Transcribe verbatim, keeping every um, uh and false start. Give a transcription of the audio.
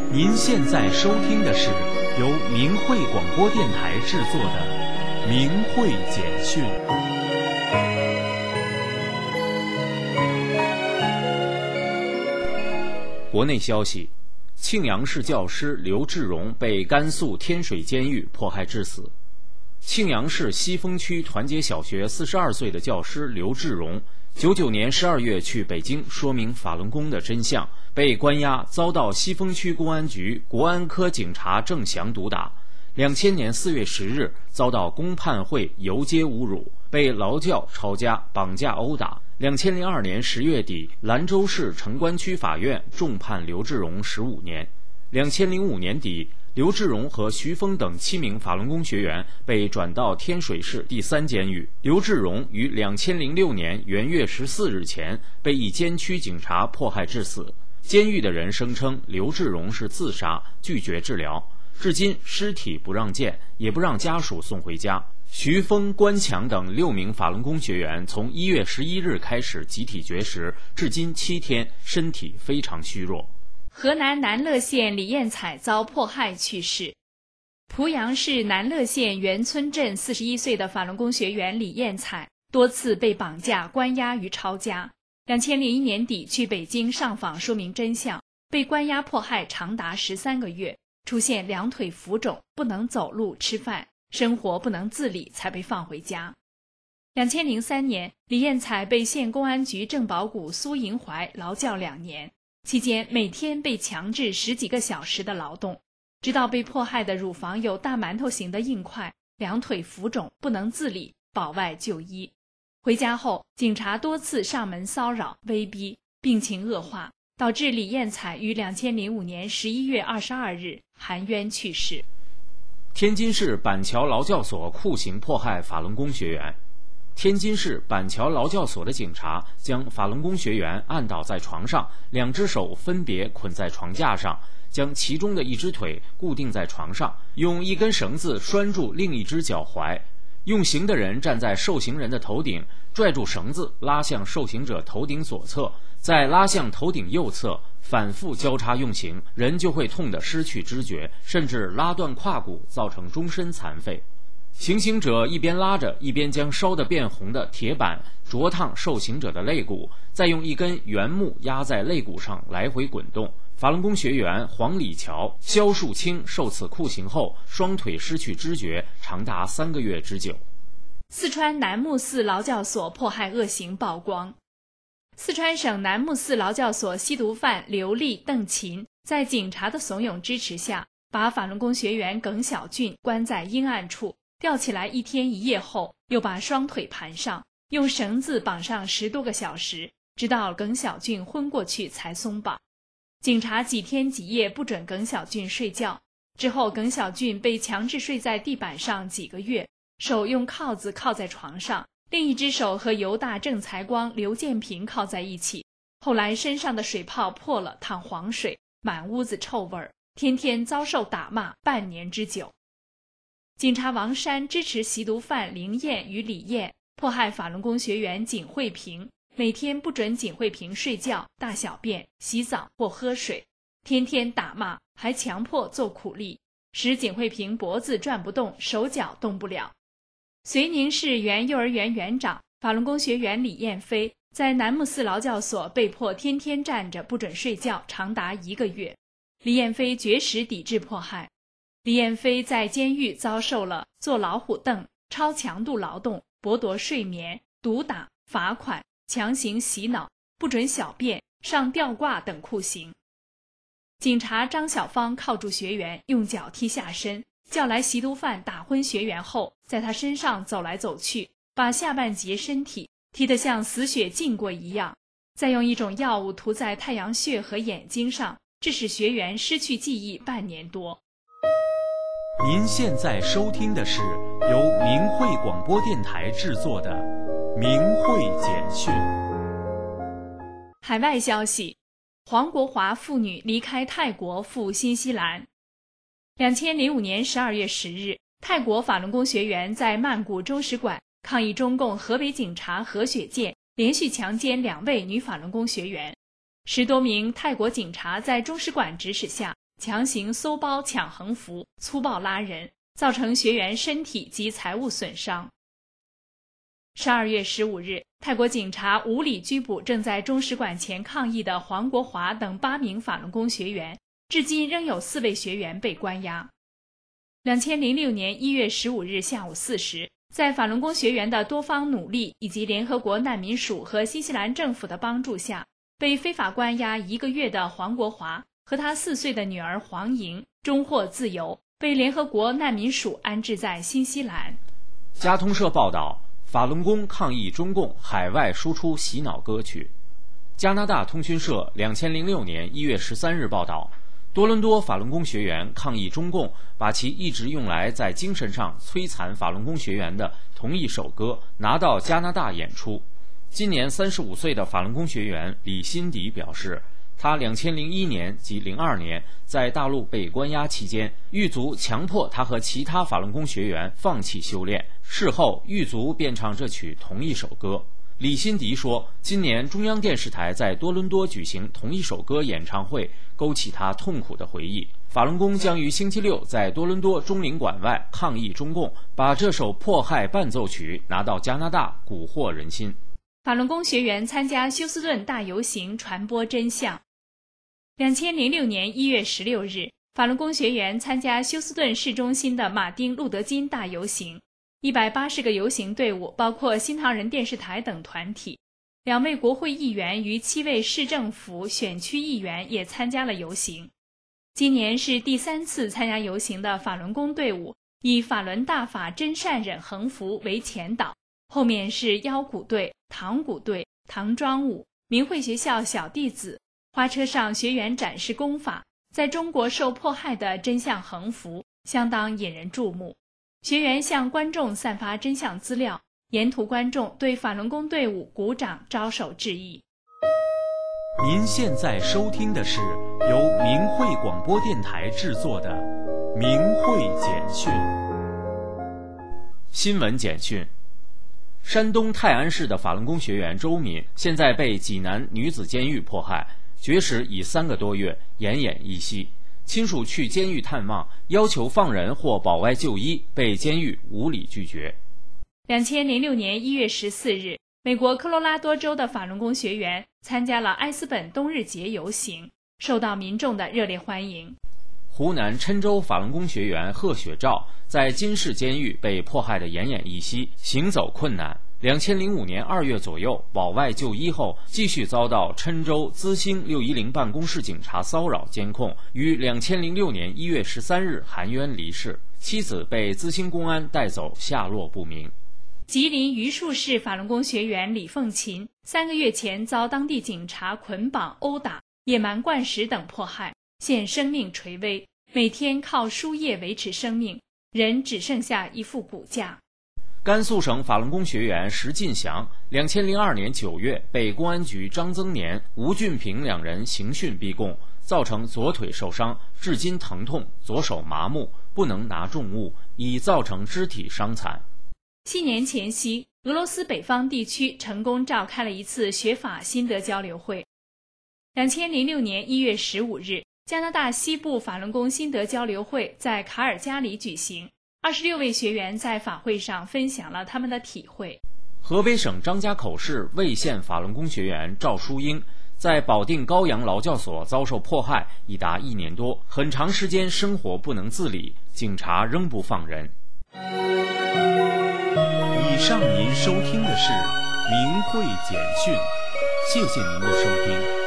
您现在收听的是由明慧广播电台制作的《明慧简讯》。国内消息：庆阳市教师刘志荣被甘肃天水监狱迫害致死。庆阳市西峰区团结小学四十二岁的教师刘志荣，九九年十二月去北京说明法轮功的真相，被关押，遭到西峰区公安局国安科警察郑祥毒打。两千年四月十日，遭到公判会游街侮辱，被劳教抄家、绑架殴打。两千零二年十月底，兰州市城关区法院重判刘志荣十五年。两千零五年底，刘志荣和徐峰等七名法轮功学员被转到天水市第三监狱。刘志荣于两千零六年元月十四日前被一监区警察迫害致死。监狱的人声称刘志荣是自杀，拒绝治疗，至今尸体不让见，也不让家属送回家。徐峰、关强等六名法轮功学员从一月十一日开始集体绝食，至今七天，身体非常虚弱。 河南南乐县李艳彩遭迫害去世。濮阳市南乐县原村镇四十一岁的法轮功学员李艳彩多次被绑架、关押于抄家。两千零一年底去北京上访说明真相，被关押迫害长达十三个月，出现两腿浮肿，不能走路吃饭，生活不能自理，才被放回家。两千零三年，李艳彩被县公安局郑宝谷苏银怀劳教两年，期间每天被强制十几个小时的劳动，直到被迫害的乳房有大馒头形的硬块，两腿浮肿，不能自理，保外就医。回家后，警察多次上门骚扰、威逼，病情恶化，导致李艳彩于两千零五年十一月二十二日含冤去世。 天津市板桥劳教所酷刑迫害法轮功学员。天津市板桥劳教所的警察将法轮功学员按倒在床上，两只手分别捆在床架上，将其中的一只腿固定在床上，用一根绳子拴住另一只脚踝。用刑的人站在受刑人的头顶，拽住绳子拉向受刑者头顶左侧，再拉向头顶右侧，反复交叉用刑，人就会痛得失去知觉，甚至拉断胯骨，造成终身残废。行刑者一边拉着，一边将烧得变红的铁板灼烫受刑者的肋骨，再用一根圆木压在肋骨上来回滚动。法轮功学员黄礼桥、肖树清受此酷刑后，双腿失去知觉，长达三个月之久。 四川南木寺劳教所迫害恶行曝光。四川省南木寺劳教所吸毒犯刘丽、邓琴在警察的怂恿支持下，把法轮功学员耿小俊关在阴暗处，吊起来一天一夜后，又把双腿盘上，用绳子绑上十多个小时，直到耿小俊昏过去才松绑。警察几天几夜不准耿小俊睡觉，之后耿小俊被强制睡在地板上几个月，手用铐子铐在床上，另一只手和犹大、郑才光、刘建平铐在一起。后来身上的水泡破了，淌黄水，满屋子臭味儿，天天遭受打骂半年之久。警察王山支持吸毒犯林燕与李燕迫害法轮功学员景慧平，每天不准景慧平睡觉、大小便、洗澡或喝水，天天打骂，还强迫做苦力，使景慧平脖子转不动，手脚动不了。绥宁市原幼儿园园长、法轮功学员李艳飞在南木寺劳教所被迫天天站着不准睡觉，长达一个月。李艳飞绝食抵制迫害。李艳飞在监狱遭受了坐老虎凳、超强度劳动、剥夺睡眠、毒打、罚款、强行洗脑、不准小便、上吊挂等酷刑。警察张小芳铐住学员，用脚踢下身，叫来吸毒犯打昏学员后，在他身上走来走去，把下半截身体踢得像死血浸过一样，再用一种药物涂在太阳穴和眼睛上，致使学员失去记忆半年多。 您现在收听的是由明慧广播电台制作的《明慧简讯》。 海外消息：黄国华妇女离开泰国赴新西兰。两千零五年十二月十日，泰国法轮功学员在曼谷中使馆抗议中共河北警察何雪健连续强奸两位女法轮功学员。十多名泰国警察在中使馆指使下， 强行搜包抢横幅、粗暴拉人，造成学员身体及财物损伤。十二月十五日，泰国警察无理拘捕正在中使馆前抗议的黄国华等八名法轮功学员，至今仍有四位学员被关押。两千零六年一月十五日下午四时，在法轮功学员的多方努力以及联合国难民署和新西兰政府的帮助下，被非法关押一个月的黄国华和他四岁的女儿黄莹终获自由，被联合国难民署安置在新西兰。 加通社报道，法轮功抗议中共海外输出洗脑歌曲。加拿大通讯社两千零六年一月十三日报道，多伦多法轮功学员抗议中共把其一直用来在精神上摧残法轮功学员的同一首歌拿到加拿大演出。今年三十五岁的法轮功学员李新迪表示，他两千零一年及零二年在大陆被关押期间，狱卒强迫他和其他法轮功学员放弃修炼，事后狱卒便唱这曲同一首歌。李新迪说，今年中央电视台在多伦多举行同一首歌演唱会，勾起他痛苦的回忆。法轮功将于星期六在多伦多中领馆外抗议中共把这首迫害伴奏曲拿到加拿大，蛊惑人心。 法轮功学员参加休斯顿大游行传播真相。两千零六年一月十六日，法轮功学员参加休斯顿市中心的马丁路德金大游行，一百八十个游行队伍包括新唐人电视台等团体，两位国会议员与七位市政府选区议员也参加了游行。今年是第三次参加游行的法轮功队伍，以法轮大法真善忍横幅为前导，后面是腰鼓队、唐鼓队、唐庄舞、明慧学校小弟子。花车上学员展示功法，在中国受迫害的真相横幅，相当引人注目。学员向观众散发真相资料，沿途观众对法轮功队伍鼓掌招手致意。 您现在收听的是由明慧广播电台制作的明慧简讯。新闻简讯：山东泰安市的法轮功学员周敏现在被济南女子监狱迫害，绝食已三个多月，奄奄一息。亲属去监狱探望，要求放人或保外就医，被监狱无理拒绝。 两千零六年一月十四日，美国科罗拉多州的法轮功学员参加了埃斯本冬日节游行，受到民众的热烈欢迎。 湖南郴州法轮功学员贺雪照在金市监狱被迫害得奄奄一息，行走困难。两千零五年二月左右保外就医后，继续遭到郴州资兴六一零办公室警察骚扰监控，于两千零六年一月十三日含冤离世，妻子被资兴公安带走，下落不明。 吉林榆树市法轮功学员李凤琴三个月前遭当地警察捆绑、殴打、野蛮灌食等迫害，现生命垂危，每天靠输液维持生命，人只剩下一副骨架。 甘肃省法轮功学员石进祥，两千零二年九月被公安局张增年、吴俊平两人刑讯逼供，造成左腿受伤，至今疼痛，左手麻木，不能拿重物，已造成肢体伤残。 七年前夕，俄罗斯北方地区成功召开了一次学法心得交流会。两千零六年一月十五日，加拿大西部法轮功心得交流会在卡尔加里举行。二十六位学员在法会上分享了他们的体会。 河北省张家口市魏县法轮功学员赵淑英在保定高阳劳教所遭受迫害已达一年多，很长时间生活不能自理，警察仍不放人。以上您收听的是明慧简讯，谢谢您的收听。